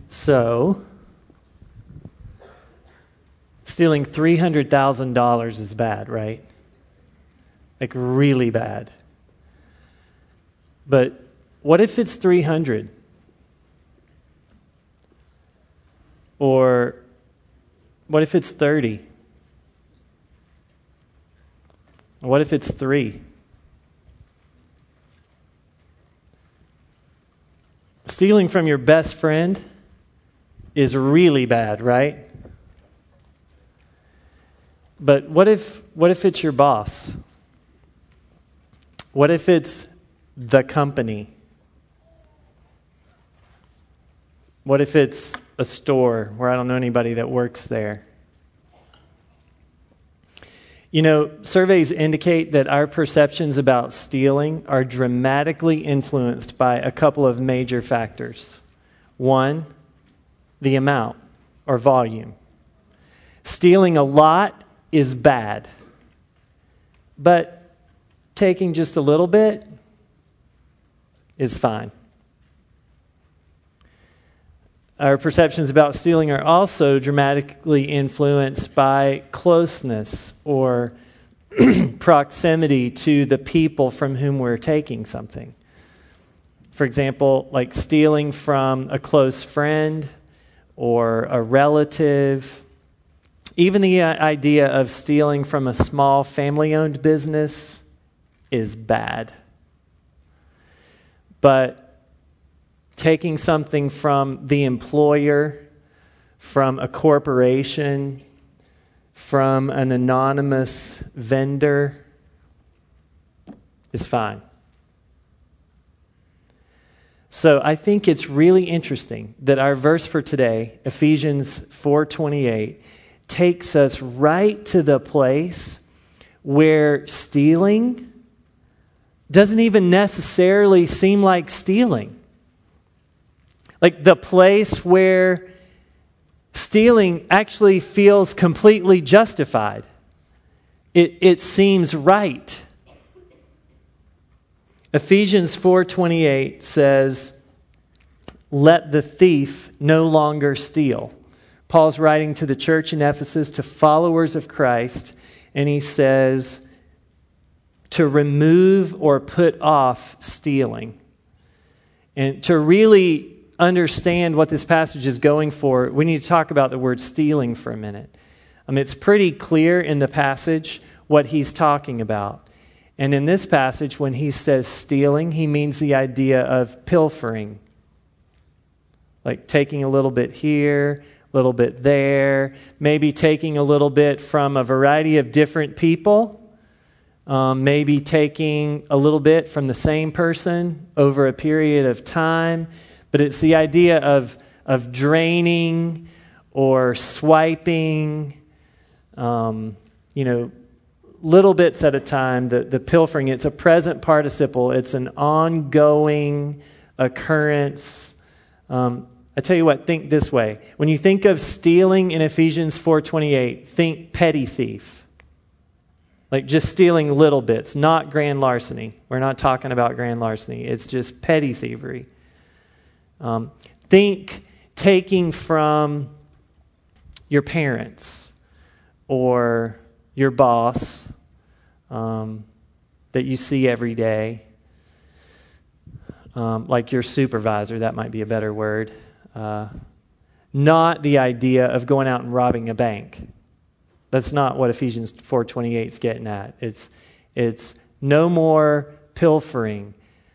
So, stealing $300,000 is bad, right? Like really bad. But what if it's 300? Or what if it's 30? What if it's 3? Stealing from your best friend is really bad, right? But what if it's your boss? What if it's the company? What if it's a store where I don't know anybody that works there? You know, surveys indicate that our perceptions about stealing are dramatically influenced by a couple of major factors. One, the amount or volume. Stealing a lot is bad, but taking just a little bit is fine. Our perceptions about stealing are also dramatically influenced by closeness or proximity to the people from whom we're taking something. For example, like stealing from a close friend or a relative. Even the idea of stealing from a small family-owned business is bad. But taking something from the employer, from a corporation, from an anonymous vendor is fine. So I think it's really interesting that our verse for today, Ephesians 4:28, takes us right to the place where stealing doesn't even necessarily seem like stealing. Like the place where stealing actually feels completely justified. It seems right. Ephesians 4:28 says, "Let the thief no longer steal." Paul's writing to the church in Ephesus, to followers of Christ, and he says to remove or put off stealing. And to really understand what this passage is going for, we need to talk about the word stealing for a minute. It's pretty clear in the passage what he's talking about. And in this passage, when he says stealing, he means the idea of pilfering. Like taking a little bit here, a little bit there, maybe taking a little bit from a variety of different people, maybe taking a little bit from the same person over a period of time. But it's the idea of draining or swiping, little bits at a time. The pilfering, it's a present participle. It's an ongoing occurrence. I tell you what, think this way. When you think of stealing in Ephesians 4:28, think petty thief. Like just stealing little bits, not grand larceny. We're not talking about grand larceny. It's just petty thievery. Think taking from your parents or your boss that you see every day, like your supervisor, that might be a better word. Not the idea of going out and robbing a bank. That's not what Ephesians 4:28 is getting at. It's no more pilfering.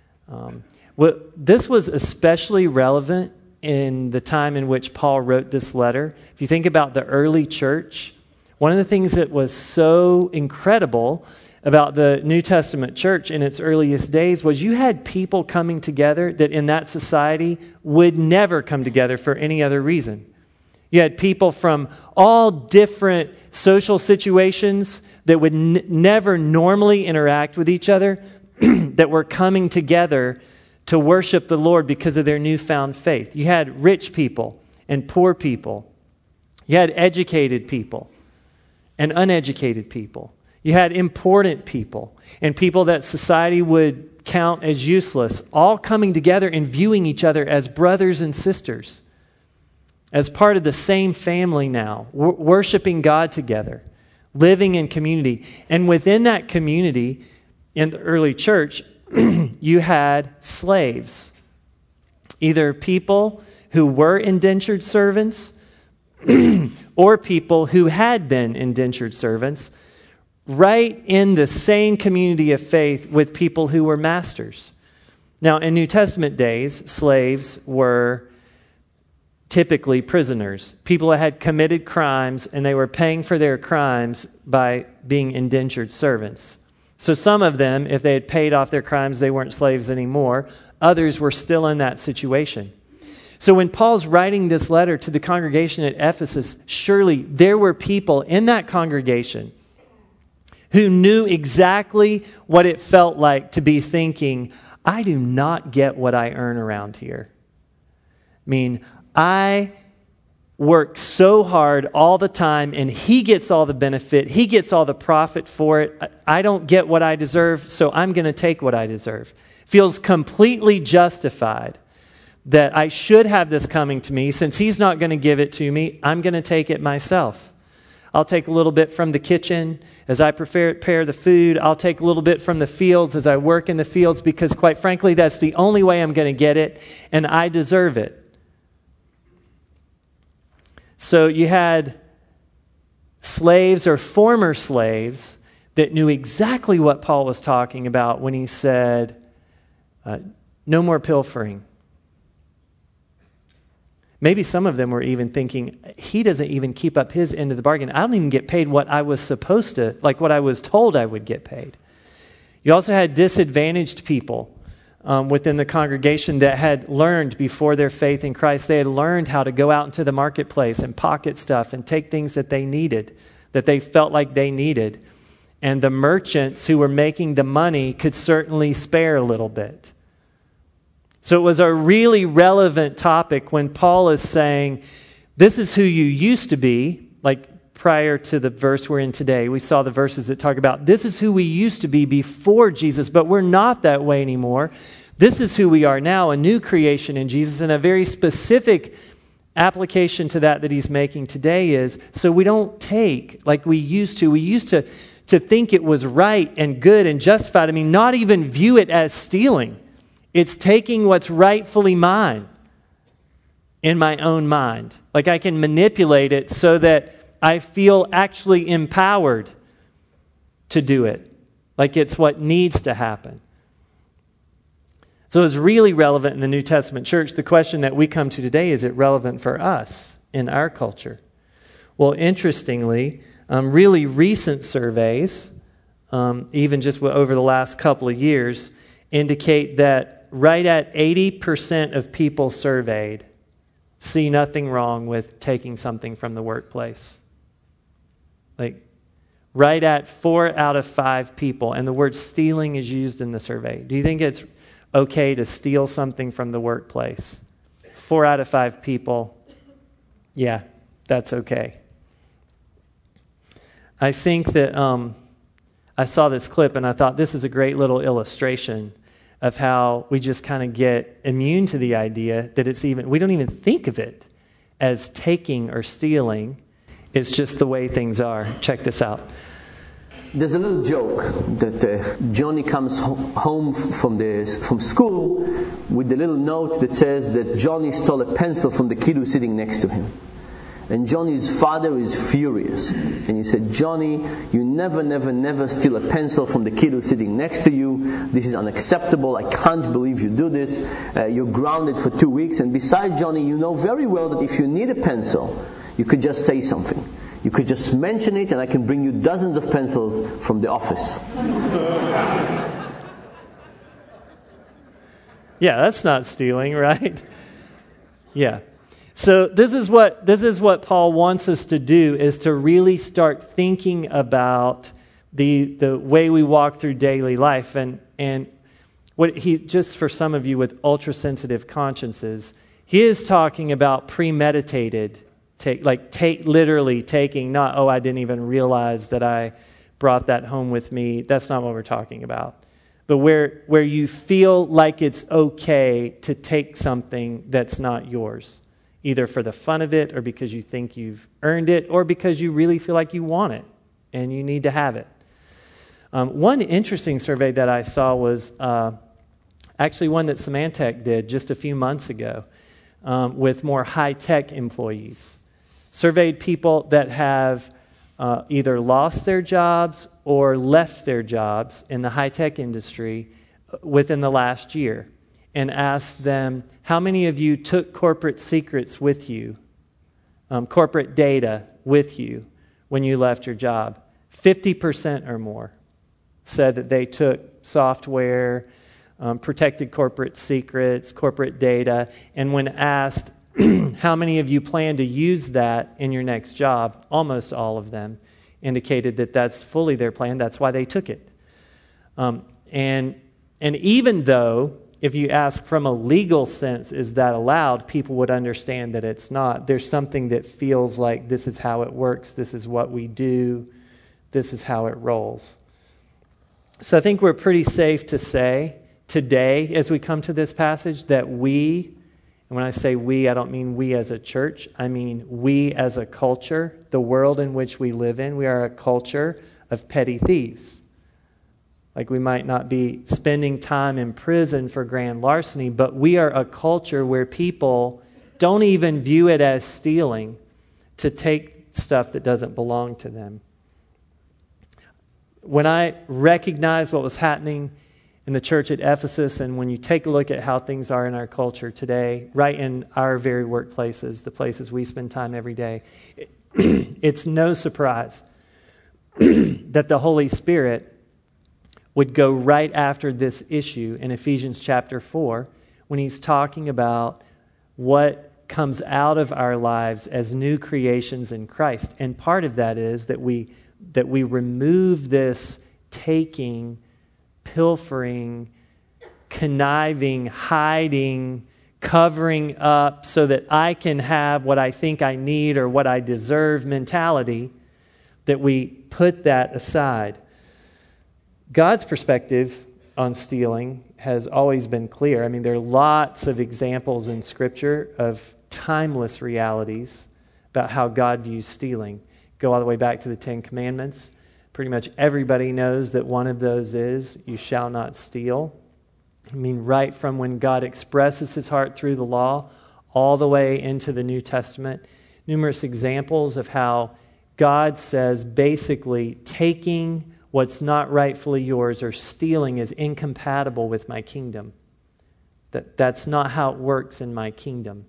This was especially relevant in the time in which Paul wrote this letter. If you think about the early church, one of the things that was so incredible about the New Testament church in its earliest days was you had people coming together that in that society would never come together for any other reason. You had people from all different social situations that would never normally interact with each other that were coming together to worship the Lord because of their newfound faith. You had rich people and poor people. You had educated people and uneducated people. You had important people and people that society would count as useless, all coming together and viewing each other as brothers and sisters. as part of the same family now, worshiping God together, living in community. And within that community, in the early church, you had slaves, either people who were indentured servants or people who had been indentured servants, right in the same community of faith with people who were masters. Now, in New Testament days, slaves were typically prisoners, people that had committed crimes, and they were paying for their crimes by being indentured servants. So some of them, if they had paid off their crimes, they weren't slaves anymore. Others were still in that situation. So when Paul's writing this letter to the congregation at Ephesus, surely there were people in that congregation who knew exactly what it felt like to be thinking, I do not get what I earn around here. I mean, I work so hard all the time, and he gets all the benefit. He gets all the profit for it. I don't get what I deserve, so I'm going to take what I deserve. Feels completely justified that I should have this coming to me. Since he's not going to give it to me, I'm going to take it myself. I'll take a little bit from the kitchen as I prepare the food. I'll take a little bit from the fields as I work in the fields, because quite frankly, that's the only way I'm going to get it, and I deserve it. So you had slaves or former slaves that knew exactly what Paul was talking about when he said, no more pilfering. Maybe some of them were even thinking, he doesn't even keep up his end of the bargain. I don't even get paid what I was supposed to, like what I was told I would get paid. You also had disadvantaged people within the congregation that had learned before their faith in Christ. They had learned how to go out into the marketplace and pocket stuff and take things that they needed, that they felt like they needed. And the merchants who were making the money could certainly spare a little bit. So it was a really relevant topic when Paul is saying, this is who you used to be, like prior to the verse we're in today. We saw the verses that talk about this is who we used to be before Jesus, but we're not that way anymore. This is who we are now, a new creation in Jesus, and a very specific application to that he's making today is, so we don't take like we used to. We used to think it was right and good and justified. I mean, not even view it as stealing. It's taking what's rightfully mine in my own mind. Like I can manipulate it so that I feel actually empowered to do it. Like it's what needs to happen. So it's really relevant in the New Testament church. The question that we come to today, is it relevant for us in our culture? Well, interestingly, really recent surveys, even just over the last couple of years, indicate that right at 80% of people surveyed see nothing wrong with taking something from the workplace. Like right at 4 out of 5 people, and the word stealing is used in the survey. Do you think it's okay to steal something from the workplace? 4 out of 5 people, yeah, that's okay. I think that I saw this clip and I thought this is a great little illustration of how we just kind of get immune to the idea that we don't even think of it as taking or stealing. It's just the way things are. Check this out. There's a little joke that Johnny comes home from school with the little note that says that Johnny stole a pencil from the kid who's sitting next to him. And Johnny's father is furious. And he said, Johnny, you never steal a pencil from the kid who's sitting next to you. This is unacceptable. I can't believe you do this. You're grounded for 2 weeks. And besides, Johnny, you know very well that if you need a pencil, you could just say something. You could just mention it and I can bring you dozens of pencils from the office. Yeah, that's not stealing, right? Yeah. So this is what Paul wants us to do, is to really start thinking about the way we walk through daily life. And what he, just for some of you with ultra-sensitive consciences, he is talking about premeditated, literally taking, not, I didn't even realize that I brought that home with me. That's not what we're talking about. But where you feel like it's okay to take something that's not yours. either for the fun of it or because you think you've earned it or because you really feel like you want it and you need to have it. One interesting survey that I saw was actually one that Symantec did just a few months ago with more high-tech employees. Surveyed people that have either lost their jobs or left their jobs in the high-tech industry within the last year and asked them, how many of you took corporate secrets with you, corporate data with you when you left your job? 50% or more said that they took software, protected corporate secrets, corporate data, and when asked, how many of you plan to use that in your next job, almost all of them indicated that that's fully their plan. That's why they took it. And even though, if you ask from a legal sense, is that allowed, people would understand that it's not. There's something that feels like this is how it works, this is what we do, this is how it rolls. So I think we're pretty safe to say today, as we come to this passage, that we, and when I say we, I don't mean we as a church, I mean we as a culture, the world in which we live in, we are a culture of petty thieves. Like we might not be spending time in prison for grand larceny, but we are a culture where people don't even view it as stealing to take stuff that doesn't belong to them. When I recognized what was happening in the church at Ephesus, and when you take a look at how things are in our culture today, right in our very workplaces, the places we spend time every day, it's no surprise that the Holy Spirit would go right after this issue in Ephesians chapter 4 when he's talking about what comes out of our lives as new creations in Christ. And part of that is that we remove this taking, pilfering, conniving, hiding, covering up so that I can have what I think I need or what I deserve mentality, that we put that aside. God's perspective on stealing has always been clear. I mean, there are lots of examples in Scripture of timeless realities about how God views stealing. Go all the way back to the Ten Commandments. Pretty much everybody knows that one of those is, you shall not steal. I mean, right from when God expresses his heart through the law, all the way into the New Testament, numerous examples of how God says basically taking what's not rightfully yours or stealing is incompatible with my kingdom. That's not how it works in my kingdom.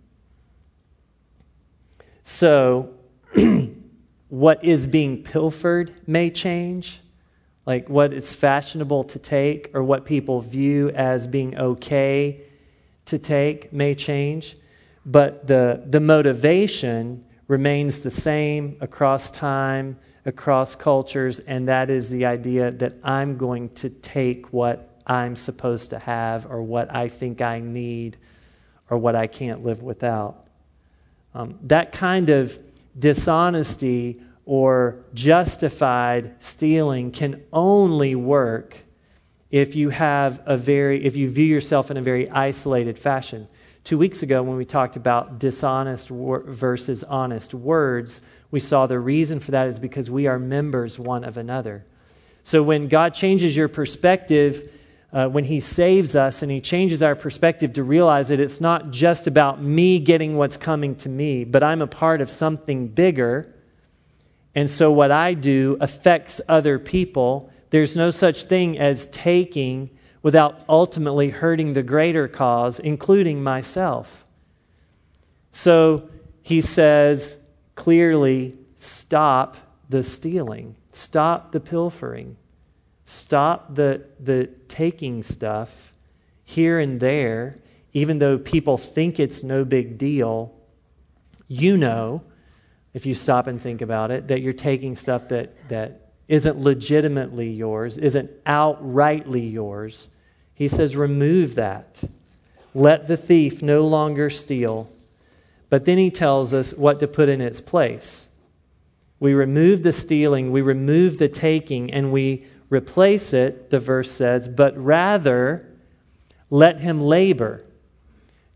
So, what is being pilfered may change, like what is fashionable to take or what people view as being okay to take may change, but the motivation remains the same across time, across cultures, and that is the idea that I'm going to take what I'm supposed to have or what I think I need or what I can't live without. That kind of dishonesty or justified stealing can only work if you view yourself in a very isolated fashion. 2 weeks ago, when we talked about dishonest versus honest words, we saw the reason for that is because we are members one of another. So when God changes your perspective, when he saves us and he changes our perspective to realize that it's not just about me getting what's coming to me, but I'm a part of something bigger, and so what I do affects other people. There's no such thing as taking without ultimately hurting the greater cause, including myself. So he says clearly, stop the stealing, stop the pilfering, stop the taking stuff here and there, even though people think it's no big deal. You know, if you stop and think about it, that you're taking stuff that isn't legitimately yours, isn't outrightly yours. He says, remove that. Let the thief no longer steal. But then he tells us what to put in its place. We remove the stealing, we remove the taking, and we replace it, the verse says, but rather let him labor,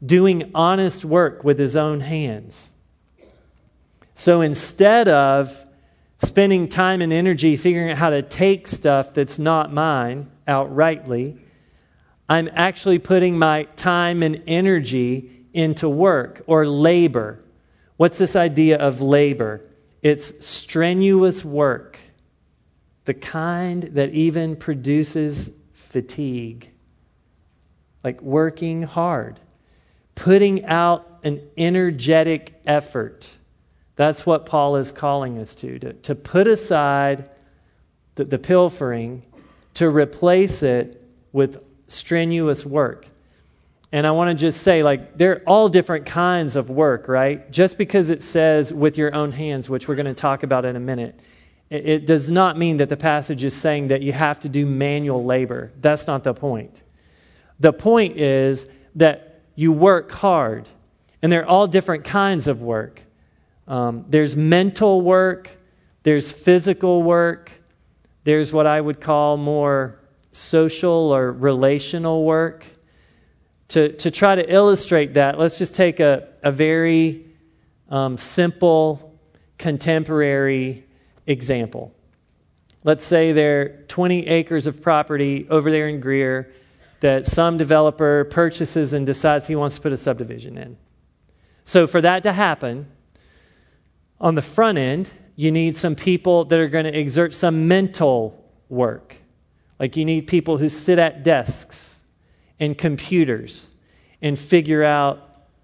doing honest work with his own hands. So instead of spending time and energy figuring out how to take stuff that's not mine outrightly, I'm actually putting my time and energy into work or labor. What's this idea of labor? It's strenuous work, the kind that even produces fatigue, like working hard, putting out an energetic effort. That's what Paul is calling us to put aside the pilfering, to replace it with strenuous work. And I want to just say, like, they're all different kinds of work, right? Just because it says with your own hands, which we're going to talk about in a minute, it does not mean that the passage is saying that you have to do manual labor. That's not the point. The point is that you work hard, and they're all different kinds of work. There's mental work, there's physical work, there's what I would call more social or relational work. To try to illustrate that, let's just take a very simple, contemporary example. Let's say there are 20 acres of property over there in Greer that some developer purchases and decides he wants to put a subdivision in. So for that to happen, on the front end, you need some people that are going to exert some mental work. Like you need people who sit at desks and computers and figure out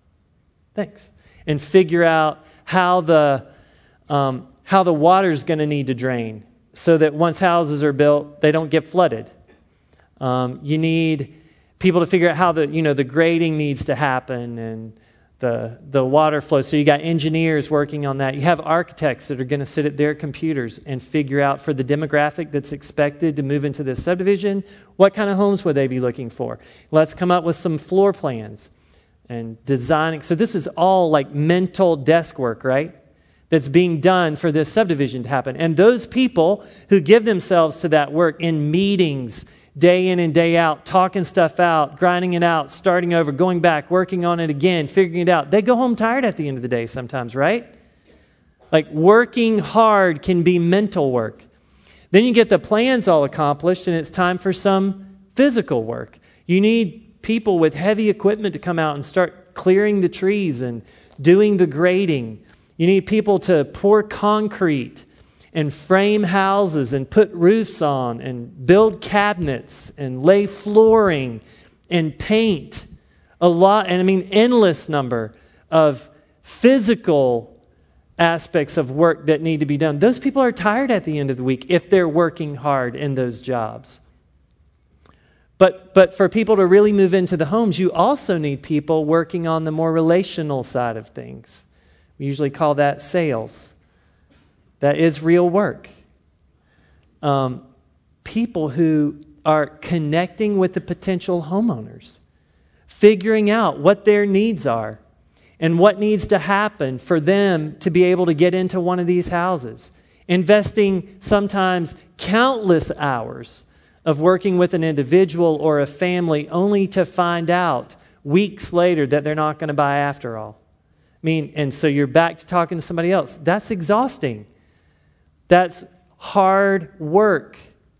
how the water's going to need to drain so that once houses are built, they don't get flooded. You need people to figure out how the grading needs to happen and the water flow. So you got engineers working on that. You have architects that are going to sit at their computers and figure out for the demographic that's expected to move into this subdivision, what kind of homes would they be looking for? Let's come up with some floor plans and designing. So this is all like mental desk work, right? That's being done for this subdivision to happen. And those people who give themselves to that work in meetings, day in and day out, talking stuff out, grinding it out, starting over, going back, working on it again, figuring it out. They go home tired at the end of the day sometimes, right? Like working hard can be mental work. Then you get the plans all accomplished and it's time for some physical work. You need people with heavy equipment to come out and start clearing the trees and doing the grading. You need people to pour concrete and frame houses and put roofs on and build cabinets and lay flooring and paint. Endless number of physical aspects of work that need to be done. Those people are tired at the end of the week if they're working hard in those jobs. But for people to really move into the homes, you also need people working on the more relational side of things. We usually call that sales. That is real work. People who are connecting with the potential homeowners, figuring out what their needs are and what needs to happen for them to be able to get into one of these houses. Investing sometimes countless hours of working with an individual or a family only to find out weeks later that they're not going to buy after all. And so you're back to talking to somebody else. That's exhausting. That's hard work.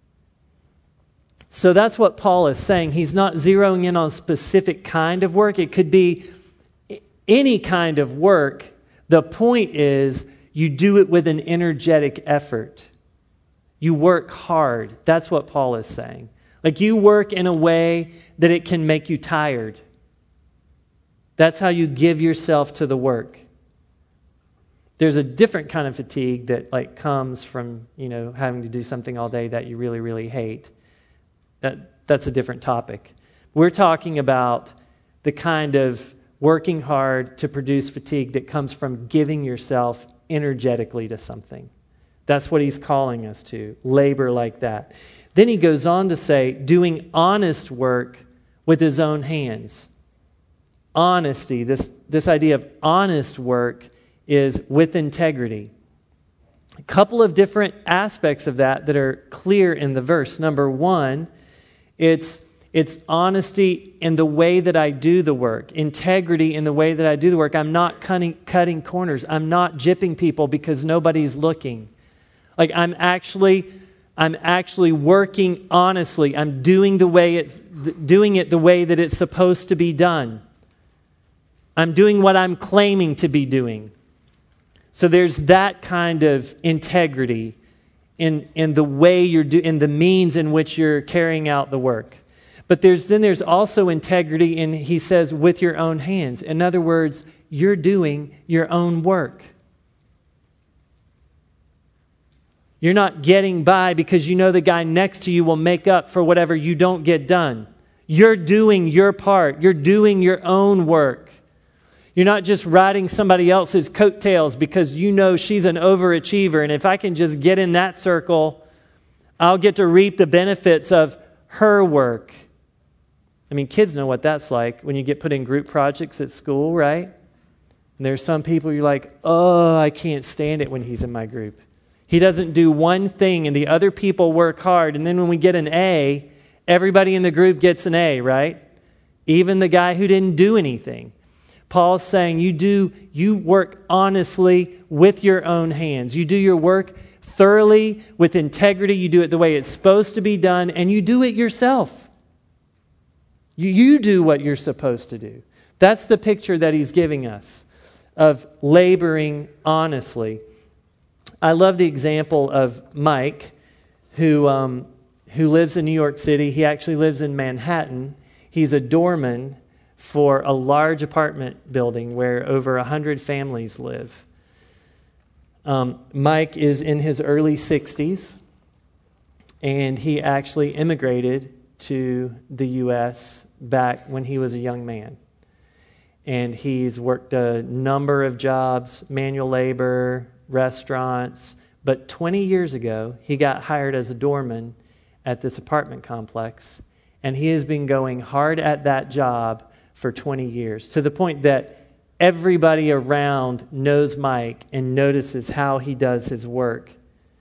So that's what Paul is saying. He's not zeroing in on a specific kind of work. It could be any kind of work. The point is you do it with an energetic effort. You work hard. That's what Paul is saying. Like you work in a way that it can make you tired. That's how you give yourself to the work. There's a different kind of fatigue that comes from, having to do something all day that you really, really hate. That's a different topic. We're talking about the kind of working hard to produce fatigue that comes from giving yourself energetically to something. That's what he's calling us to, labor like that. Then he goes on to say, doing honest work with his own hands. Honesty, this idea of honest work is with integrity. A couple of different aspects of that are clear in the verse. Number one, it's It's honesty in the way that I do the work, integrity in the way that I do the work. I'm not cutting corners. I'm not gypping people because nobody's looking. Like I'm actually working honestly. I'm doing it the way that it's supposed to be done. I'm doing what I'm claiming to be doing. So there's that kind of integrity in the way in the means in which you're carrying out the work. But there's also integrity in, he says, with your own hands. In other words, you're doing your own work. You're not getting by because you know the guy next to you will make up for whatever you don't get done. You're doing your part. You're doing your own work. You're not just riding somebody else's coattails because you know she's an overachiever, and if I can just get in that circle, I'll get to reap the benefits of her work. I mean, kids know what that's like when you get put in group projects at school, right? And there's some people you're like, oh, I can't stand it when he's in my group. He doesn't do one thing and the other people work hard, and then when we get an A, everybody in the group gets an A, right? Even the guy who didn't do anything. Paul's saying you work honestly with your own hands. You do your work thoroughly with integrity. You do it the way it's supposed to be done, and you do it yourself. You do what you're supposed to do. That's the picture that he's giving us of laboring honestly. I love the example of Mike, who lives in New York City. He actually lives in Manhattan. He's a doorman for a large apartment building where over 100 families live. Mike is in his early 60s, and he actually immigrated to the U.S. back when he was a young man. And he's worked a number of jobs, manual labor, restaurants. But 20 years ago, he got hired as a doorman at this apartment complex. And he has been going hard at that job for 20 years, to the point that everybody around knows Mike and notices how he does his work.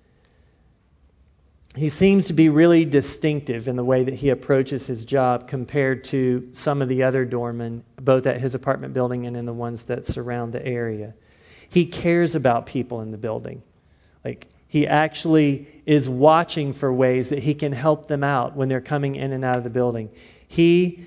He seems to be really distinctive in the way that he approaches his job compared to some of the other doormen, both at his apartment building and in the ones that surround the area. He cares about people in the building. Like, he actually is watching for ways that he can help them out when they're coming in and out of the building. He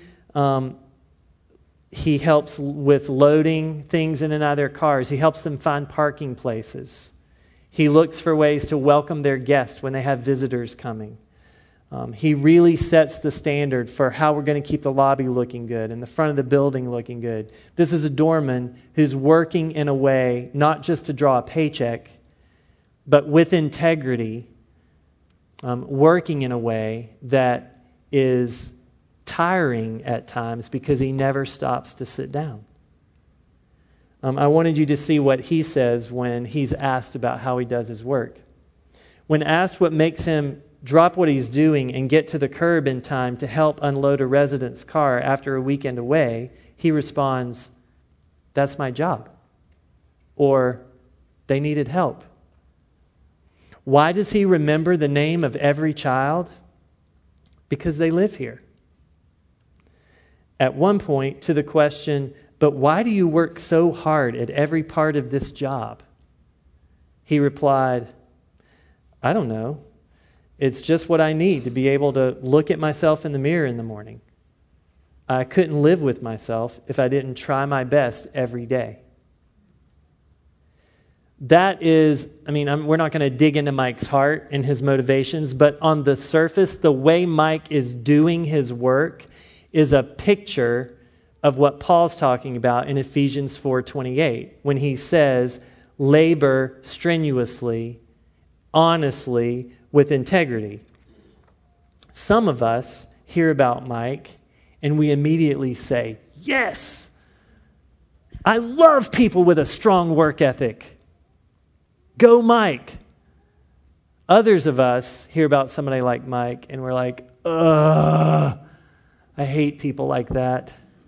helps with loading things in and out of their cars. He helps them find parking places. He looks for ways to welcome their guests when they have visitors coming. He really sets the standard for how we're going to keep the lobby looking good and the front of the building looking good. This is a doorman who's working in a way, not just to draw a paycheck, but with integrity, working in a way that is tiring at times because he never stops to sit down. I wanted you to see what he says when he's asked about how he does his work. When asked what makes him drop what he's doing and get to the curb in time to help unload a resident's car after a weekend away, he responds, "That's my job." Or, "They needed help." Why does he remember the name of every child? Because they live here. At one point, to the question, "But why do you work so hard at every part of this job?" he replied, "I don't know. It's just what I need to be able to look at myself in the mirror in the morning. I couldn't live with myself if I didn't try my best every day." That is, we're not going to dig into Mike's heart and his motivations, but on the surface, the way Mike is doing his work is a picture of what Paul's talking about in Ephesians 4:28, when he says, labor strenuously, honestly, with integrity. Some of us hear about Mike and we immediately say, yes, I love people with a strong work ethic. Go Mike. Others of us hear about somebody like Mike and we're like, ugh, I hate people like that.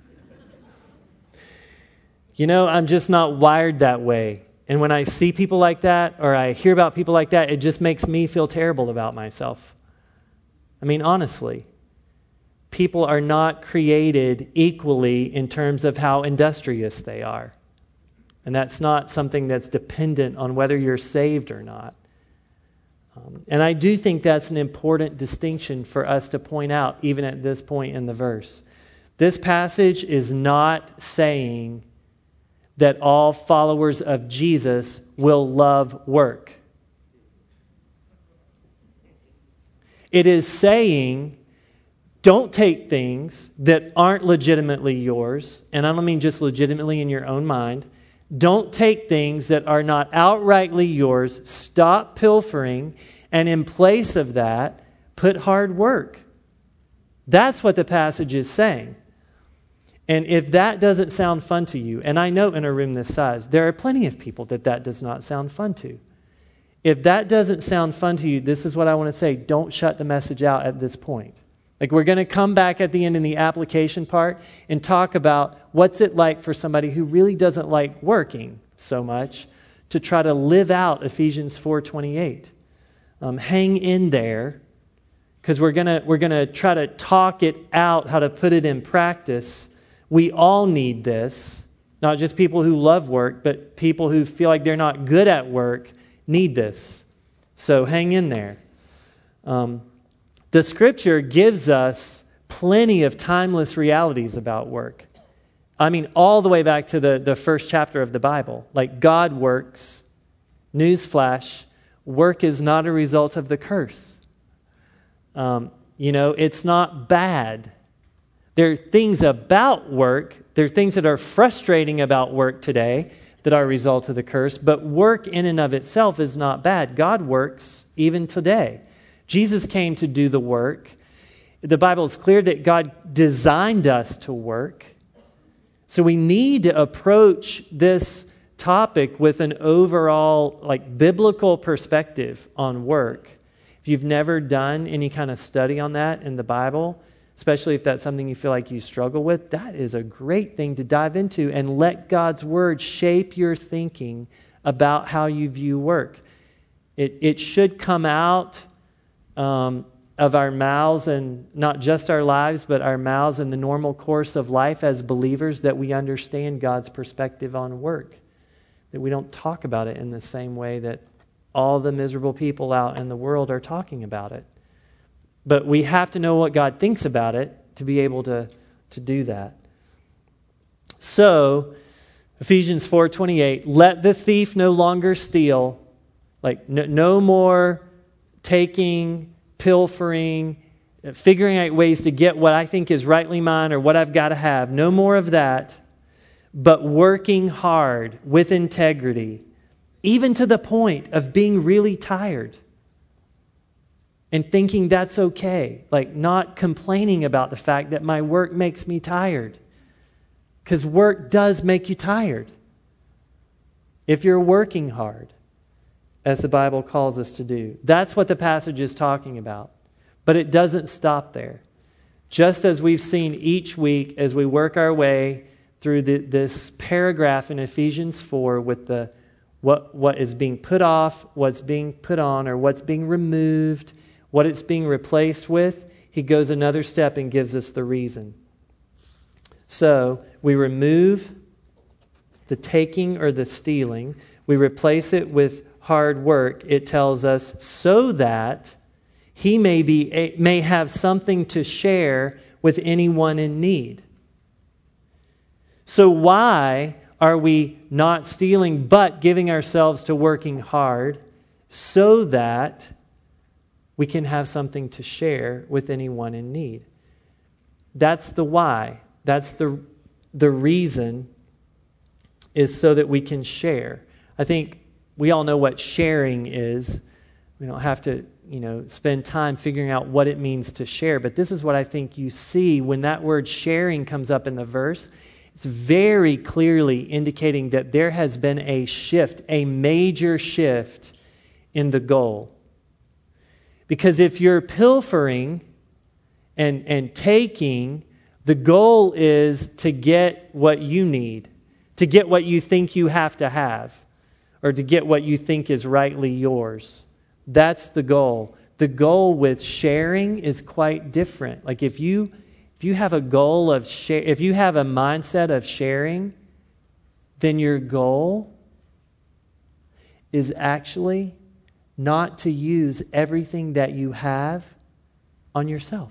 I'm just not wired that way. And when I see people like that, or I hear about people like that, it just makes me feel terrible about myself. Honestly. people are not created equally in terms of how industrious they are. And that's not something that's dependent on whether you're saved or not. And I do think that's an important distinction for us to point out, even at this point in the verse. This passage is not saying that all followers of Jesus will love work. It is saying, don't take things that aren't legitimately yours, and I don't mean just legitimately in your own mind. Don't take things that are not outrightly yours. Stop pilfering, and in place of that, put hard work. That's what the passage is saying. And if that doesn't sound fun to you, and I know in a room this size, there are plenty of people that does not sound fun to. If that doesn't sound fun to you, this is what I want to say. Don't shut the message out at this point. Like, we're going to come back at the end in the application part and talk about what's it like for somebody who really doesn't like working so much to try to live out Ephesians 4:28. Hang in there, because we're gonna try to talk it out, how to put it in practice. We all need this, not just people who love work, but people who feel like they're not good at work need this. So hang in there. The Scripture gives us plenty of timeless realities about work. I mean, all the way back to the first chapter of the Bible. Like, God works. Newsflash, work is not a result of the curse. It's not bad. There are things about work, there are things that are frustrating about work today that are a result of the curse, but work in and of itself is not bad. God works even today. Jesus came to do the work. The Bible is clear that God designed us to work. So we need to approach this topic with an overall, biblical perspective on work. If you've never done any kind of study on that in the Bible, especially if that's something you feel like you struggle with, that is a great thing to dive into and let God's Word shape your thinking about how you view work. It should come out of our mouths, and not just our lives, but our mouths in the normal course of life as believers, that we understand God's perspective on work. That we don't talk about it in the same way that all the miserable people out in the world are talking about it. But we have to know what God thinks about it to be able to do that. So, Ephesians 4:28, let the thief no longer steal. No more taking, pilfering, figuring out ways to get what I think is rightly mine or what I've got to have. No more of that, but working hard with integrity, even to the point of being really tired and thinking that's okay. Not complaining about the fact that my work makes me tired, because work does make you tired if you're working hard, as the Bible calls us to do. That's what the passage is talking about. But it doesn't stop there. Just as we've seen each week as we work our way through this paragraph in Ephesians 4 with what is being put off, what's being put on, or what's being removed, what it's being replaced with, he goes another step and gives us the reason. So we remove the taking or the stealing. We replace it with hard work. It tells us so that he may have something to share with anyone in need. So why are we not stealing but giving ourselves to working hard? So that we can have something to share with anyone in need. That's the why. That's the reason, is so that we can share. I think we all know what sharing is. We don't have to, spend time figuring out what it means to share. But this is what I think you see when that word sharing comes up in the verse. It's very clearly indicating that there has been a shift, a major shift in the goal. Because if you're pilfering and taking, the goal is to get what you need, to get what you think you have to have, or to get what you think is rightly yours. That's the goal. The goal with sharing is quite different. If you if you have a goal of if you have a mindset of sharing, then your goal is actually not to use everything that you have on yourself.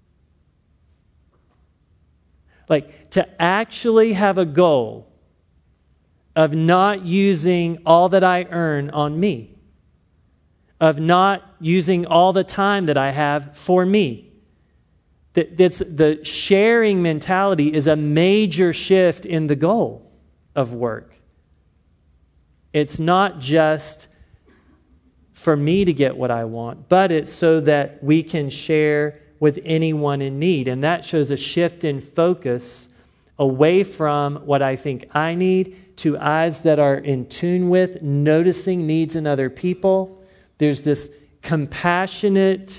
Like, to actually have a goal of not using all that I earn on me, of not using all the time that I have for me. The sharing mentality is a major shift in the goal of work. It's not just for me to get what I want, but it's so that we can share with anyone in need. And that shows a shift in focus away from what I think I need to eyes that are in tune with noticing needs in other people. There's this compassionate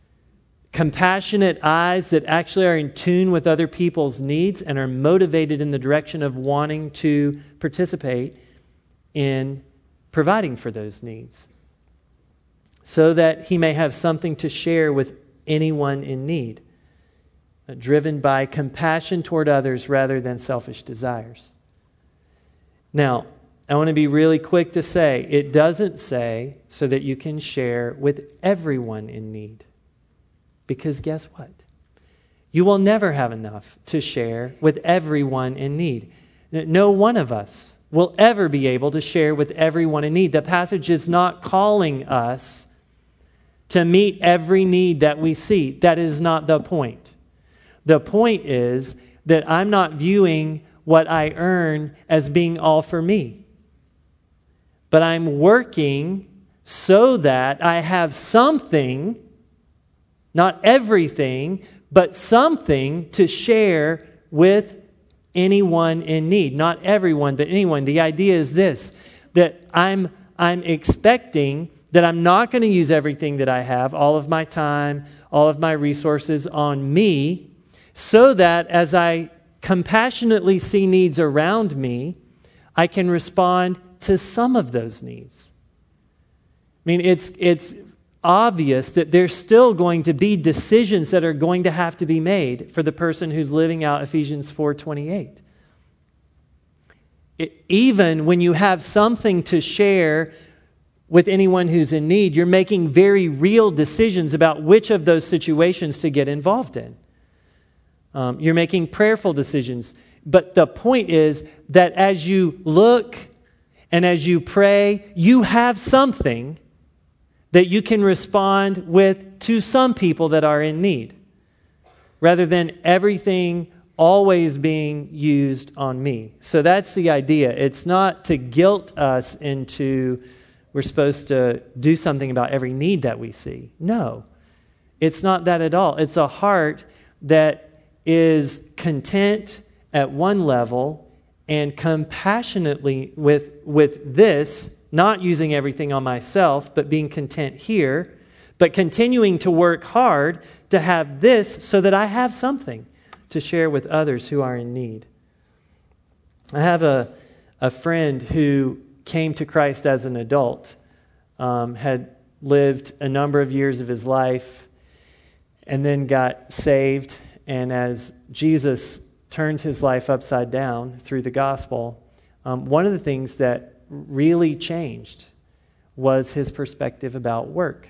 eyes that actually are in tune with other people's needs and are motivated in the direction of wanting to participate in providing for those needs, so that he may have something to share with anyone in need, driven by compassion toward others rather than selfish desires. Now, I want to be really quick to say, it doesn't say so that you can share with everyone in need. Because guess what? You will never have enough to share with everyone in need. No one of us will ever be able to share with everyone in need. The passage is not calling us to meet every need that we see. That is not the point. The point is that I'm not viewing what I earn as being all for me. But I'm working so that I have something, not everything, but something to share with anyone in need. Not everyone, but anyone. The idea is this, that I'm expecting that I'm not going to use everything that I have, all of my time, all of my resources on me, so that as I compassionately see needs around me, I can respond to some of those needs. I mean, it's obvious that there's still going to be decisions that are going to have to be made for the person who's living out Ephesians 4:28. Even when you have something to share with anyone who's in need, you're making very real decisions about which of those situations to get involved in. You're making prayerful decisions. But the point is that as you look and as you pray, you have something that you can respond with to some people that are in need, rather than everything always being used on me. So that's the idea. It's not to guilt us into we're supposed to do something about every need that we see. No, it's not that at all. It's a heart that is content at one level and compassionately with this, not using everything on myself, but being content here, but continuing to work hard to have this so that I have something to share with others who are in need. I have a friend who came to Christ as an adult, had lived a number of years of his life, and then got saved. And as Jesus turned his life upside down through the gospel, one of the things that really changed was his perspective about work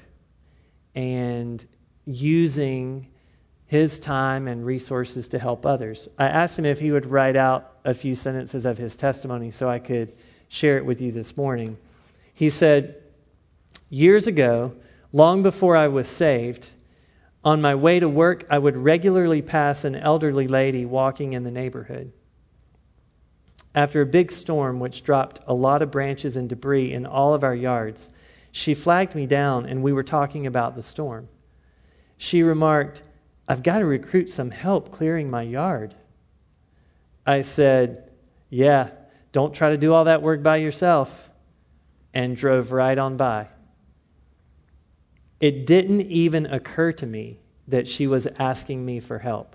and using his time and resources to help others. I asked him if he would write out a few sentences of his testimony so I could share it with you this morning. He said, "Years ago, long before I was saved, on my way to work, I would regularly pass an elderly lady walking in the neighborhood. After a big storm which dropped a lot of branches and debris in all of our yards, she flagged me down and we were talking about the storm. She remarked, 'I've got to recruit some help clearing my yard.' I said, 'Yeah, don't try to do all that work by yourself,' and drove right on by. It didn't even occur to me that she was asking me for help.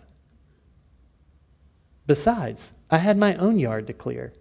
Besides, I had my own yard to clear.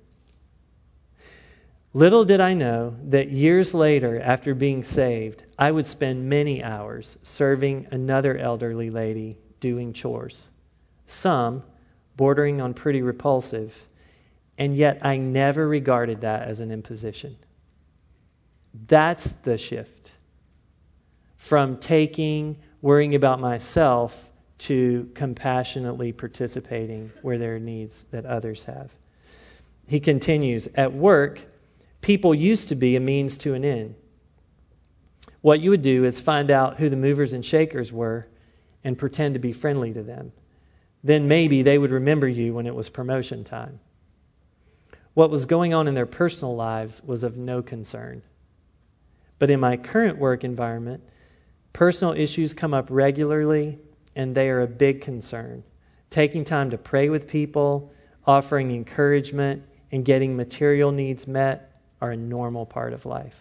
Little did I know that years later, after being saved, I would spend many hours serving another elderly lady doing chores, some bordering on pretty repulsive, and yet I never regarded that as an imposition. That's the shift from worrying about myself to compassionately participating where there are needs that others have. He continues, at work, people used to be a means to an end. What you would do is find out who the movers and shakers were and pretend to be friendly to them. Then maybe they would remember you when it was promotion time. What was going on in their personal lives was of no concern. But in my current work environment, personal issues come up regularly, and they are a big concern. Taking time to pray with people, offering encouragement, and getting material needs met are a normal part of life.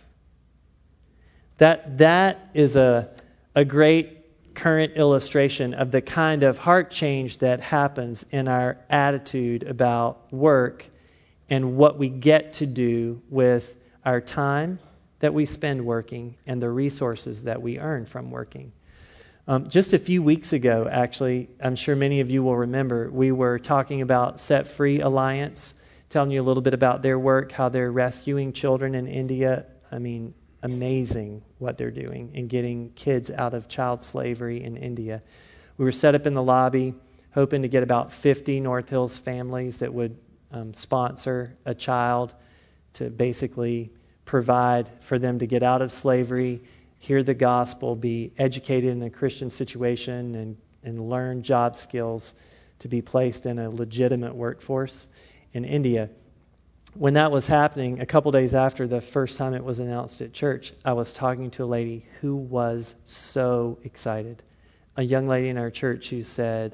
That is a great current illustration of the kind of heart change that happens in our attitude about work and what we get to do with our time that we spend working and the resources that we earn from working. Just a few weeks ago, actually, I'm sure many of you will remember, we were talking about Set Free Alliance, telling you a little bit about their work, how they're rescuing children in India. I mean, amazing what they're doing in getting kids out of child slavery in India. We were set up in the lobby, hoping to get about 50 North Hills families that would sponsor a child to basically provide for them to get out of slavery, hear the gospel, be educated in a Christian situation, and learn job skills to be placed in a legitimate workforce in India. When that was happening, a couple days after the first time it was announced at church, I was talking to a lady who was so excited. A young lady in our church who said,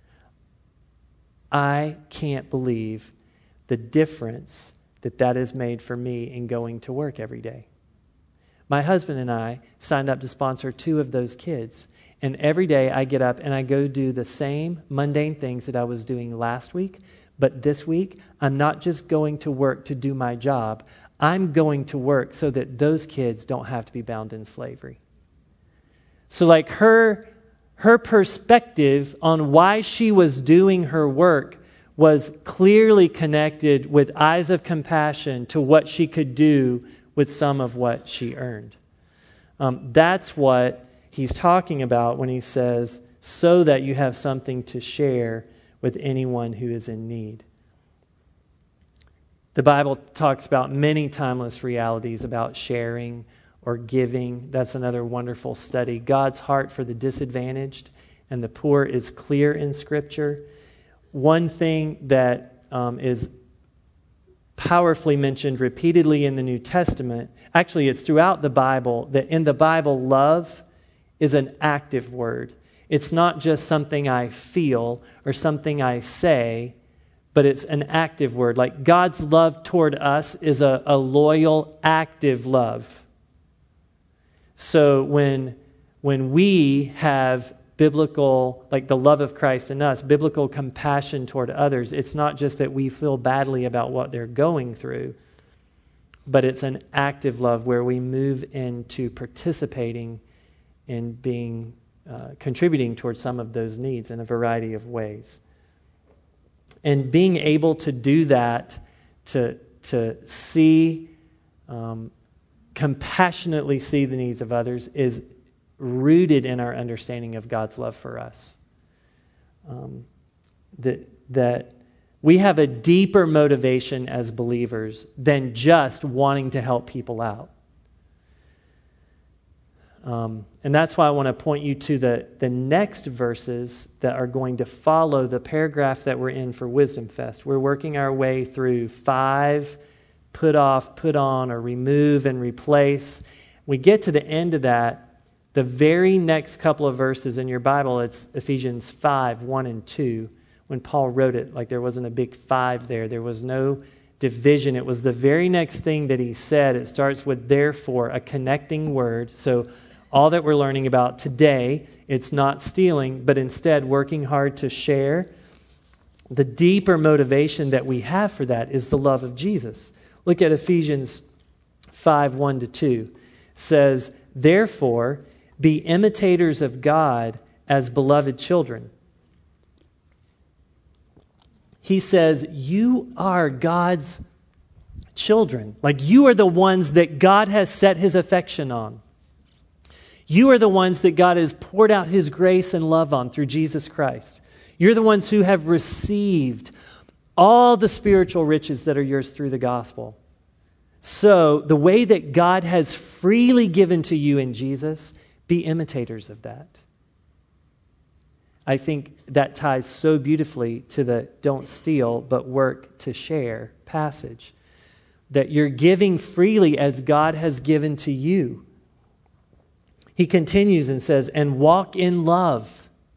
I can't believe the difference that has made for me in going to work every day. My husband and I signed up to sponsor 2 of those kids, and every day I get up and I go do the same mundane things that I was doing last week, but this week I'm not just going to work to do my job, I'm going to work so that those kids don't have to be bound in slavery. So like her perspective on why she was doing her work was clearly connected with eyes of compassion to what she could do with some of what she earned. That's what he's talking about when he says, so that you have something to share with anyone who is in need. The Bible talks about many timeless realities about sharing or giving. That's another wonderful study. God's heart for the disadvantaged and the poor is clear in Scripture. One thing that is powerfully mentioned repeatedly in the New Testament, actually it's throughout the Bible, that in the Bible, love is an active word. It's not just something I feel or something I say, but it's an active word. Like God's love toward us is a loyal, active love. So when we have biblical, like the love of Christ in us, biblical compassion toward others, it's not just that we feel badly about what they're going through, but it's an active love where we move into participating in being contributing towards some of those needs in a variety of ways. And being able to do that, to see, compassionately see the needs of others is rooted in our understanding of God's love for us. That we have a deeper motivation as believers than just wanting to help people out. And that's why I want to point you to the next verses that are going to follow the paragraph that we're in for Wisdom Fest. We're working our way through 5 put off, put on, or remove and replace. We get to the end of that. The very next couple of verses in your Bible, it's Ephesians 5, 1 and 2. When Paul wrote it, like there wasn't a big 5 there. There was no division. It was the very next thing that he said. It starts with therefore, a connecting word. So all that we're learning about today, it's not stealing, but instead working hard to share. The deeper motivation that we have for that is the love of Jesus. Look at Ephesians 5, 1 to 2. It says, therefore, be imitators of God as beloved children, he says, you are God's children. Like, you are the ones that God has set his affection on. You are the ones that God has poured out his grace and love on through Jesus Christ. You're the ones who have received all the spiritual riches that are yours through the gospel. So, the way that God has freely given to you in Jesus, be imitators of that. I think that ties so beautifully to the don't steal, but work to share passage. That you're giving freely as God has given to you. He continues and says, and walk in love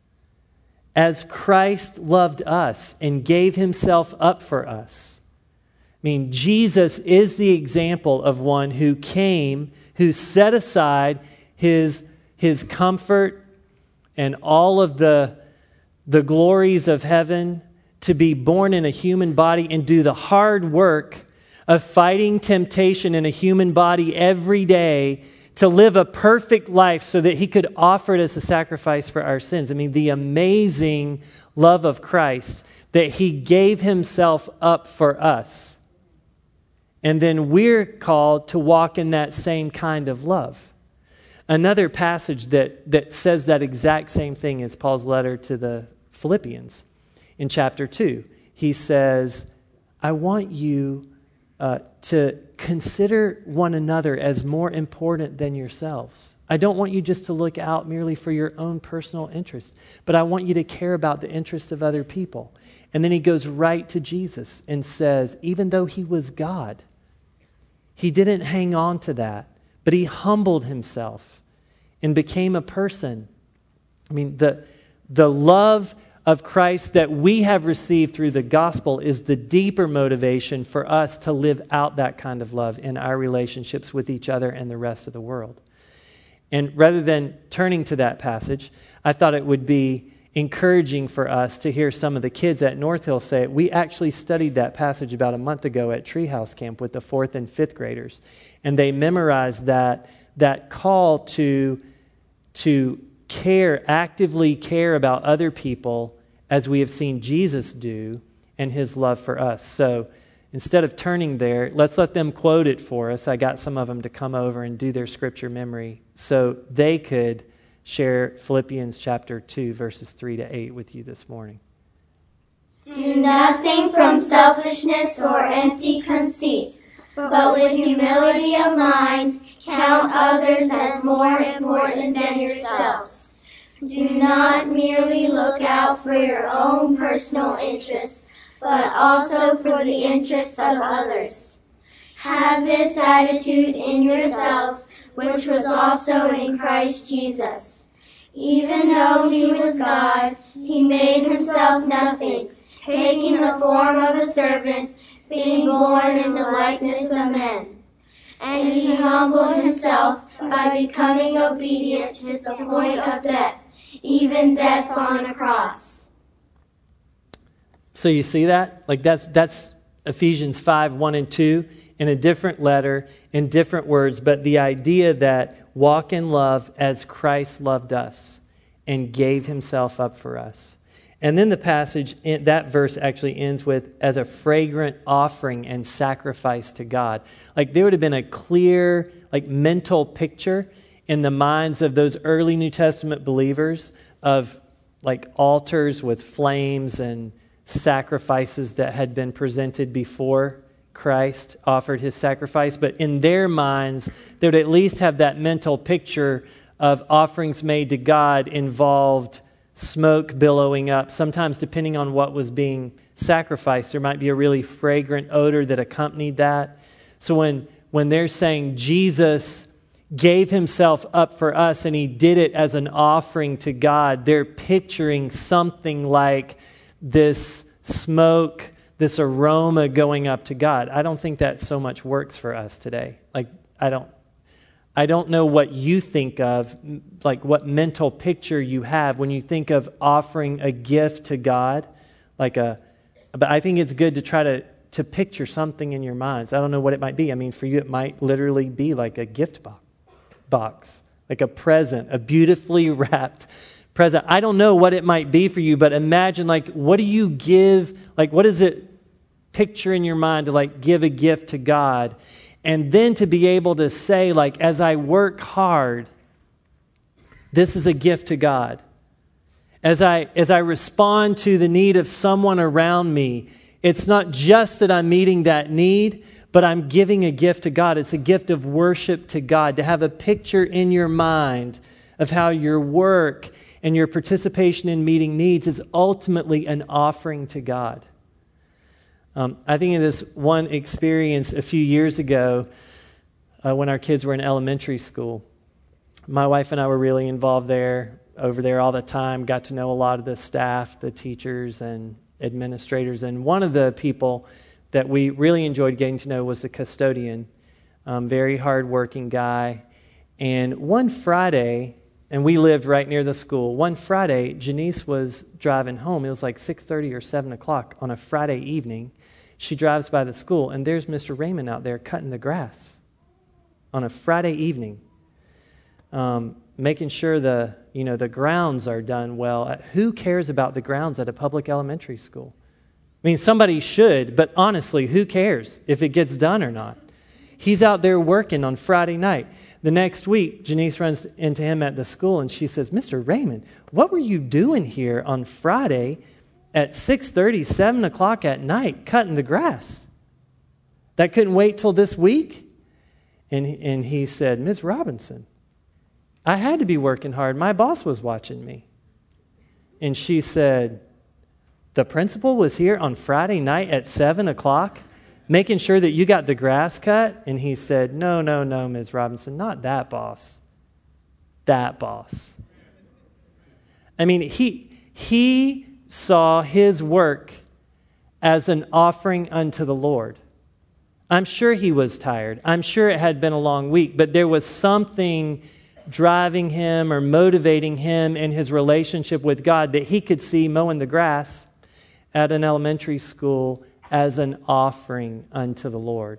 as Christ loved us and gave himself up for us. I mean, Jesus is the example of one who came, who set aside his comfort and all of the glories of heaven to be born in a human body and do the hard work of fighting temptation in a human body every day to live a perfect life so that he could offer it as a sacrifice for our sins. I mean, the amazing love of Christ that he gave himself up for us. And then we're called to walk in that same kind of love. Another passage that says that exact same thing is Paul's letter to the Philippians. In chapter 2, he says, I want you to consider one another as more important than yourselves. I don't want you just to look out merely for your own personal interest, but I want you to care about the interest of other people. And then he goes right to Jesus and says, even though he was God, he didn't hang on to that, but he humbled himself and became a person. I mean, the love of Christ that we have received through the gospel is the deeper motivation for us to live out that kind of love in our relationships with each other and the rest of the world. And rather than turning to that passage, I thought it would be encouraging for us to hear some of the kids at North Hill say it. We actually studied that passage about a month ago at Treehouse Camp with the 4th and 5th graders. And they memorized that call to care, actively care about other people as we have seen Jesus do and his love for us. So instead of turning there, let's let them quote it for us. I got some of them to come over and do their scripture memory so they could share Philippians chapter 2, verses 3 to 8 with you this morning. Do nothing from selfishness or empty conceit, but with humility of mind, count others as more important than yourselves. Do not merely look out for your own personal interests, but also for the interests of others. Have this attitude in yourselves, which was also in Christ Jesus. Even though he was God, he made himself nothing, taking the form of a servant, being born in the likeness of men. And he humbled himself by becoming obedient to the point of death, even death on a cross. So you see that? Like that's Ephesians 5, 1 and 2 in a different letter, in different words, but the idea that walk in love as Christ loved us and gave himself up for us. And then the passage, that verse actually ends with, as a fragrant offering and sacrifice to God. Like there would have been a clear, mental picture in the minds of those early New Testament believers of altars with flames and sacrifices that had been presented before Christ offered his sacrifice. But in their minds, they would at least have that mental picture of offerings made to God involved smoke billowing up. Sometimes, depending on what was being sacrificed, there might be a really fragrant odor that accompanied that. So when they're saying Jesus gave himself up for us and he did it as an offering to God, they're picturing something like this smoke, this aroma going up to God. I don't think that so much works for us today. I don't know what you think of, what mental picture you have when you think of offering a gift to God. But I think it's good to try to picture something in your minds. I don't know what it might be. I mean, for you, it might literally be like a gift box, like a present, a beautifully wrapped present. I don't know what it might be for you, but imagine, like, what do you give? Like, what is it picture in your mind to, like, give a gift to God? And then to be able to say, like, as I work hard, this is a gift to God. As I respond to the need of someone around me, it's not just that I'm meeting that need, but I'm giving a gift to God. It's a gift of worship to God. To have a picture in your mind of how your work and your participation in meeting needs is ultimately an offering to God. I think of this one experience a few years ago when our kids were in elementary school. My wife and I were really involved over there all the time, got to know a lot of the staff, the teachers and administrators. And one of the people that we really enjoyed getting to know was the custodian, very hardworking guy. And one Friday, and we lived right near the school, one Friday, Janice was driving home. It was like 6:30 or 7 o'clock on a Friday evening. She drives by the school, and there's Mr. Raymond out there cutting the grass on a Friday evening, making sure the grounds are done well. Who cares about the grounds at a public elementary school? I mean, somebody should, but honestly, who cares if it gets done or not? He's out there working on Friday night. The next week, Janice runs into him at the school, and she says, Mr. Raymond, what were you doing here on Friday at 6:30, 7 o'clock at night, cutting the grass? That couldn't wait till this week? And he said, Ms. Robinson, I had to be working hard. My boss was watching me. And she said, the principal was here on Friday night at 7 o'clock, making sure that you got the grass cut? And he said, no, Ms. Robinson, not that boss. That boss. I mean, he saw his work as an offering unto the Lord. I'm sure he was tired. I'm sure it had been a long week, but there was something driving him or motivating him in his relationship with God that he could see mowing the grass at an elementary school as an offering unto the Lord.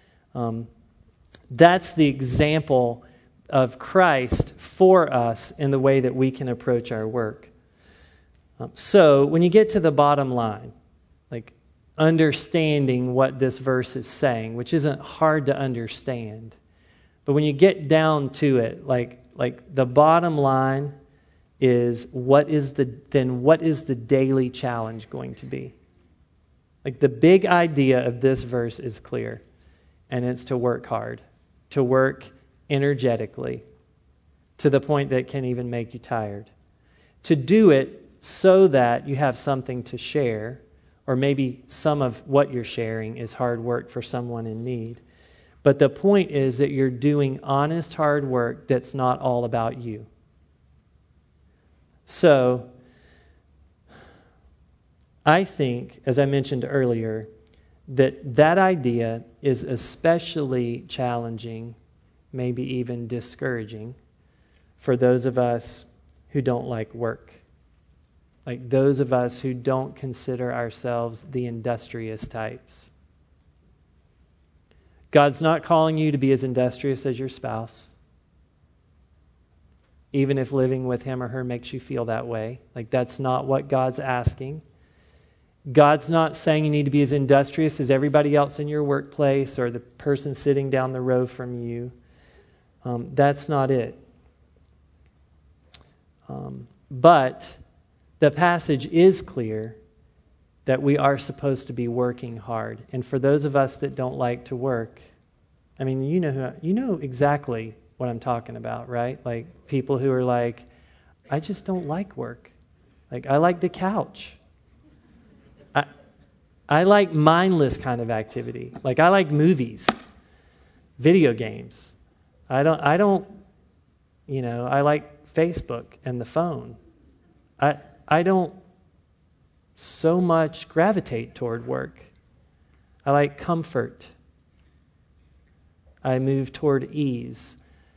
That's the example of Christ for us in the way that we can approach our work. So when you get to the bottom line, like understanding what this verse is saying, which isn't hard to understand, but when you get down to it, like the bottom line is what is the daily challenge going to be? Like the big idea of this verse is clear, and it's to work hard, to work energetically, to the point that can even make you tired. To do it so that you have something to share, or maybe some of what you're sharing is hard work for someone in need. But the point is that you're doing honest, hard work that's not all about you. So, I think, as I mentioned earlier, that idea is especially challenging, maybe even discouraging, for those of us who don't like work. Like those of us who don't consider ourselves the industrious types. God's not calling you to be as industrious as your spouse, even if living with him or her makes you feel that way. Like that's not what God's asking. God's not saying you need to be as industrious as everybody else in your workplace or the person sitting down the row from you. That's not it. But the passage is clear that we are supposed to be working hard. And for those of us that don't like to work, I mean, you know exactly what I'm talking about, right? Like people who are like, I just don't like work. Like I like the couch. I like mindless kind of activity. Like I like movies, video games. I like Facebook and the phone. I don't so much gravitate toward work. I like comfort. I move toward ease.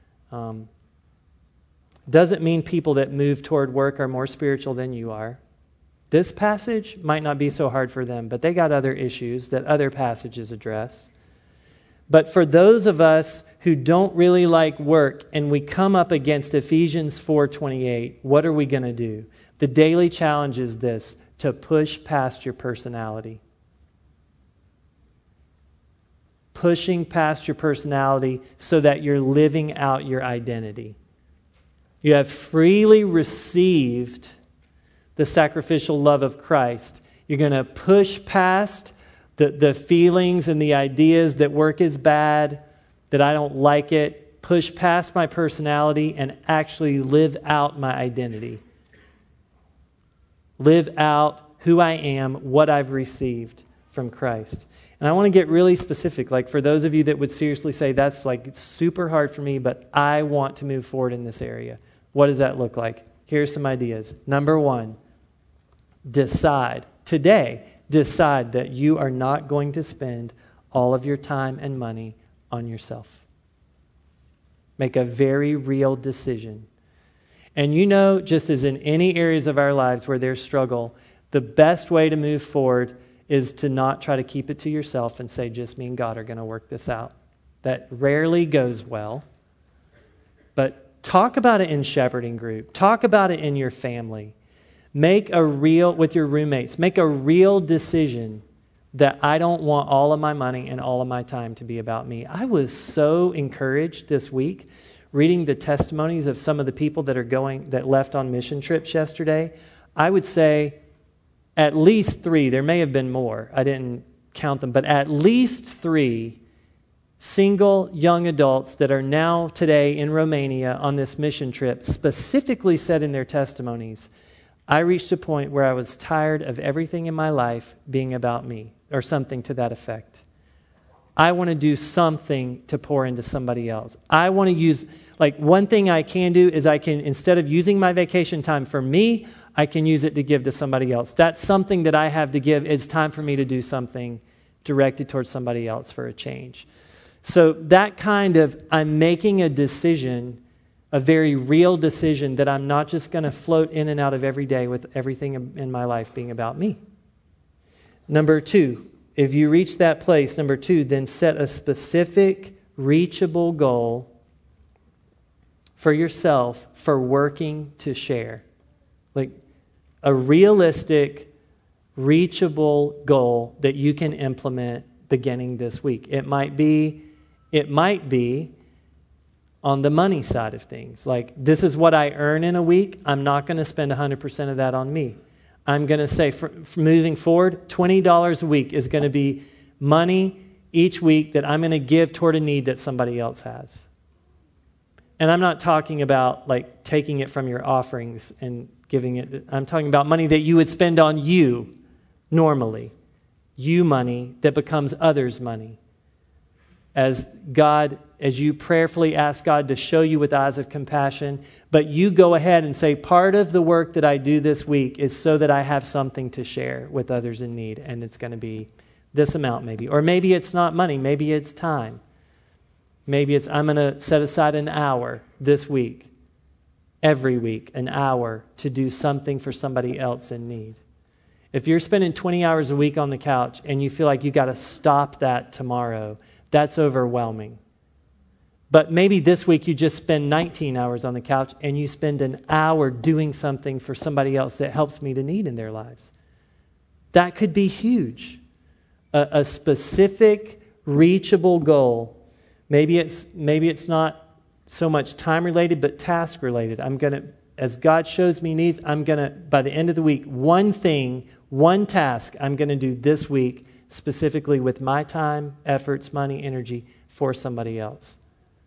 Doesn't mean people that move toward work are more spiritual than you are. This passage might not be so hard for them, but they got other issues that other passages address. But for those of us who don't really like work, and we come up against Ephesians 4:28, what are we going to do? The daily challenge is this: to push past your personality. Pushing past your personality so that you're living out your identity. You have freely received the sacrificial love of Christ. You're going to push past the feelings and the ideas that work is bad, that I don't like it, push past my personality and actually live out my identity. Live out who I am, what I've received from Christ. And I want to get really specific. Like for those of you that would seriously say, that's like it's super hard for me, but I want to move forward in this area. What does that look like? Here's some ideas. Number one, decide that you are not going to spend all of your time and money on yourself. Make a very real decision. And you know, just as in any areas of our lives where there's struggle, the best way to move forward is to not try to keep it to yourself and say, just me and God are going to work this out. That rarely goes well. But talk about it in shepherding group. Talk about it in your family. With your roommates, make a real decision that I don't want all of my money and all of my time to be about me. I was so encouraged this week reading the testimonies of some of the people that left on mission trips yesterday. I would say at least 3, there may have been more, I didn't count them, but at least 3 single young adults that are now today in Romania on this mission trip specifically said in their testimonies, I reached a point where I was tired of everything in my life being about me, or something to that effect. I want to do something to pour into somebody else. I want to use, one thing I can do is I can, instead of using my vacation time for me, I can use it to give to somebody else. That's something that I have to give. It's time for me to do something directed towards somebody else for a change. So that kind of, I'm making a decision, a very real decision that I'm not just going to float in and out of every day with everything in my life being about me. Number 2, if you reach that place, then set a specific, reachable goal for yourself for working to share. Like a realistic, reachable goal that you can implement beginning this week. It might be on the money side of things. Like, this is what I earn in a week. I'm not going to spend 100% of that on me. I'm going to say, for moving forward, $20 a week is going to be money each week that I'm going to give toward a need that somebody else has. And I'm not talking about taking it from your offerings and giving it. I'm talking about money that you would spend on you normally. You money that becomes others' money. As you prayerfully ask God to show you with eyes of compassion, but you go ahead and say, part of the work that I do this week is so that I have something to share with others in need, and it's going to be this amount maybe. Or maybe it's not money, maybe it's time. Maybe it's, I'm going to set aside an hour this week, every week, an hour to do something for somebody else in need. If you're spending 20 hours a week on the couch and you feel like you got to stop that tomorrow, that's overwhelming. But maybe this week you just spend 19 hours on the couch and you spend an hour doing something for somebody else that helps meet a need in their lives. That could be huge. A specific, reachable goal. Maybe it's not so much time related, but task related. As God shows me needs, by the end of the week, one task I'm going to do this week, specifically with my time, efforts, money, energy for somebody else.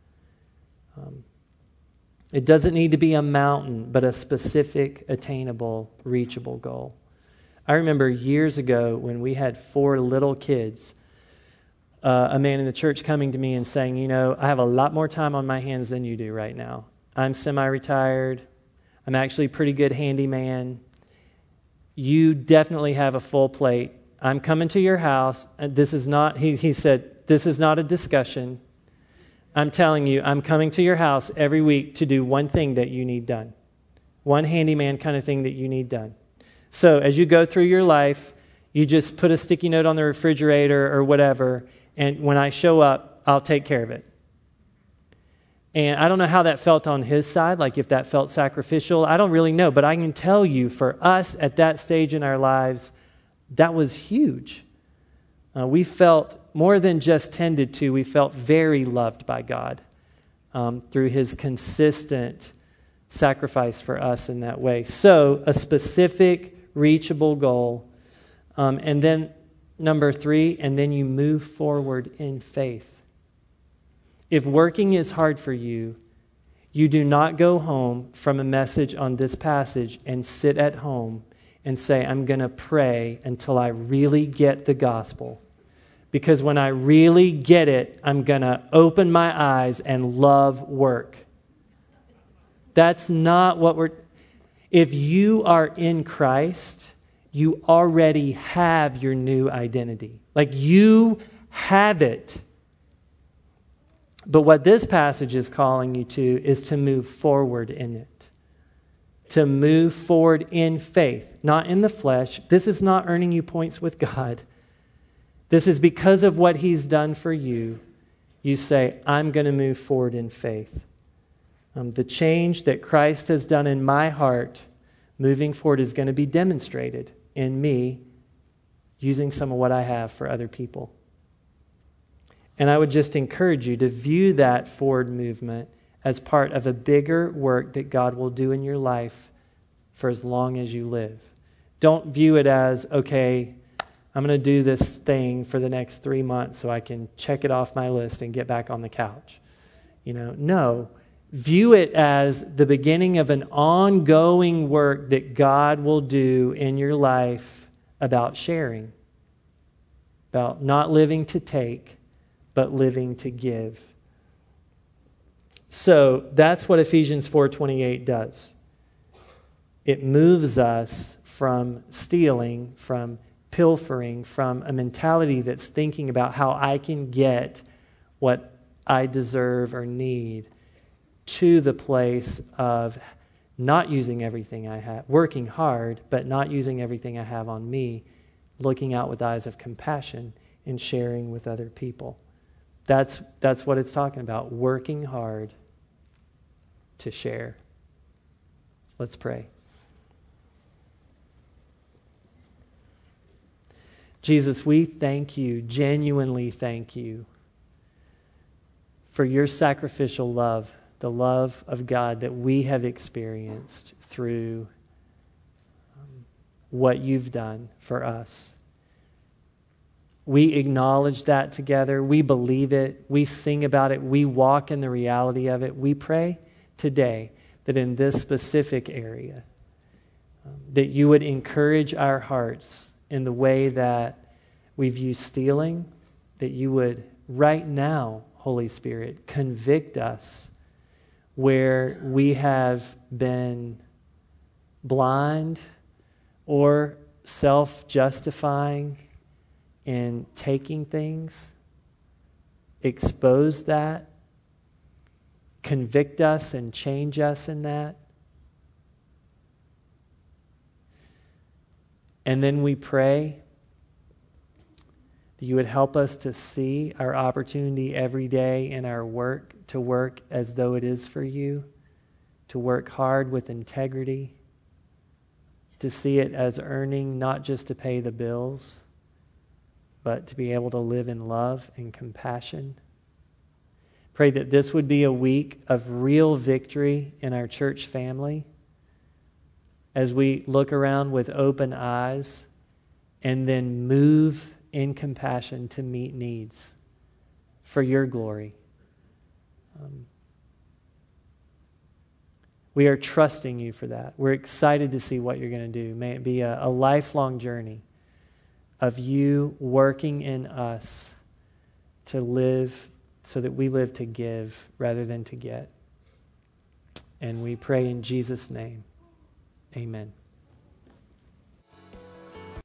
It doesn't need to be a mountain, but a specific, attainable, reachable goal. I remember years ago when we had 4 little kids, a man in the church coming to me and saying, I have a lot more time on my hands than you do right now. I'm semi-retired. I'm actually a pretty good handyman. You definitely have a full plate. I'm coming to your house. This is not, he said, this is not a discussion. I'm telling you, I'm coming to your house every week to do one thing that you need done. One handyman kind of thing that you need done. So as you go through your life, you just put a sticky note on the refrigerator or whatever, and when I show up, I'll take care of it. And I don't know how that felt on his side, like if that felt sacrificial. I don't really know, but I can tell you for us at that stage in our lives, that was huge. We felt more than just tended to, we felt very loved by God through his consistent sacrifice for us in that way. So a specific, reachable goal. And then number 3, and then you move forward in faith. If working is hard for you, you do not go home from a message on this passage and sit at home and say, I'm going to pray until I really get the gospel. Because when I really get it, I'm going to open my eyes and love work. That's not what we're... If you are in Christ, you already have your new identity. Like you have it. But what this passage is calling you to is to move forward in it. To move forward in faith, not in the flesh. This is not earning you points with God. This is because of what he's done for you. You say, I'm going to move forward in faith. The change that Christ has done in my heart, moving forward, is going to be demonstrated in me using some of what I have for other people. And I would just encourage you to view that forward movement as part of a bigger work that God will do in your life for as long as you live. Don't view it as, okay, I'm going to do this thing for the next 3 months so I can check it off my list and get back on the couch. No. View it as the beginning of an ongoing work that God will do in your life about sharing, about not living to take, but living to give. So that's what Ephesians 4:28 does. It moves us from stealing, from pilfering, from a mentality that's thinking about how I can get what I deserve or need, to the place of not using everything I have, working hard, but not using everything I have on me, looking out with eyes of compassion and sharing with other people. That's what it's talking about, working hard to share. Let's pray. Jesus, we thank you, genuinely thank you, for your sacrificial love, the love of God that we have experienced through what you've done for us. We acknowledge that together. We believe it. We sing about it. We walk in the reality of it. We pray today that in this specific area, that you would encourage our hearts in the way that we view stealing, that you would right now, Holy Spirit, convict us where we have been blind or self-justifying in taking things. Expose that. Convict us and change us in that. And then we pray that you would help us to see our opportunity every day in our work, to work as though it is for you, to work hard with integrity, to see it as earning not just to pay the bills, but to be able to live in love and compassion. Pray that this would be a week of real victory in our church family as we look around with open eyes and then move in compassion to meet needs for your glory. We are trusting you for that. We're excited to see what you're going to do. May it be a lifelong journey of you working in us to live so that we live to give rather than to get. And we pray in Jesus' name. Amen.